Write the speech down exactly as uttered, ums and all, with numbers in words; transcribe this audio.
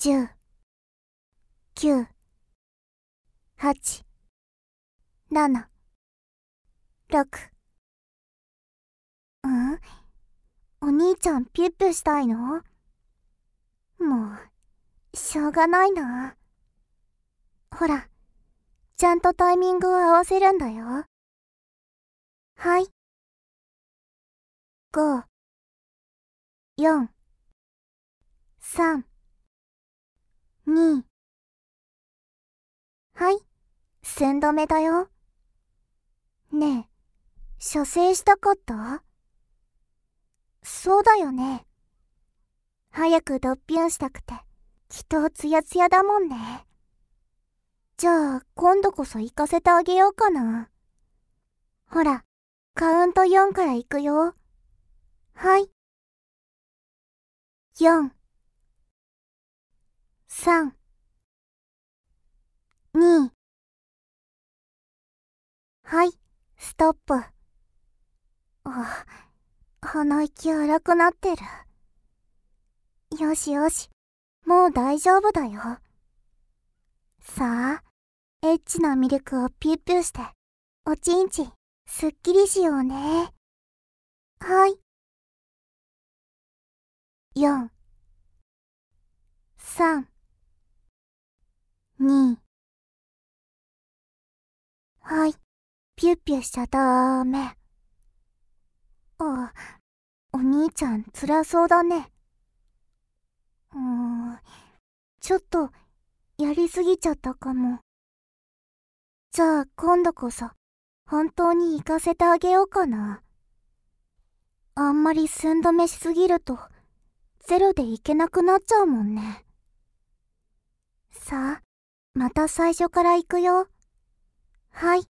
じゅう、きゅう、はち、なな、ろく。ん？お兄ちゃんピュッピュしたいの？もう、しょうがないな。ほら、ちゃんとタイミングを合わせるんだよ。はい。ご、よん、さん、に。はい、寸止めだよ。ねえ、射精したかった？そうだよね。早くドッピュンしたくて、きっとツヤツヤだもんね。じゃあ、今度こそ行かせてあげようかな。ほら、カウントよんから行くよ。はい。よん、さん、に。はい、ストップ。あ、鼻息荒くなってる。よしよし、もう大丈夫だよ。さあ、エッチなミルクをピュッピュして、おちんちん、すっきりしようね。はい。よん、さん、に。はい、ピュッピュしちゃダメ。あ、お兄ちゃん辛そうだね。うーん、ちょっと、やりすぎちゃったかも。じゃあ今度こそ、本当に行かせてあげようかな。あんまり寸止めしすぎると、ゼロでいけなくなっちゃうもんね。さあ、また最初から行くよ。はい。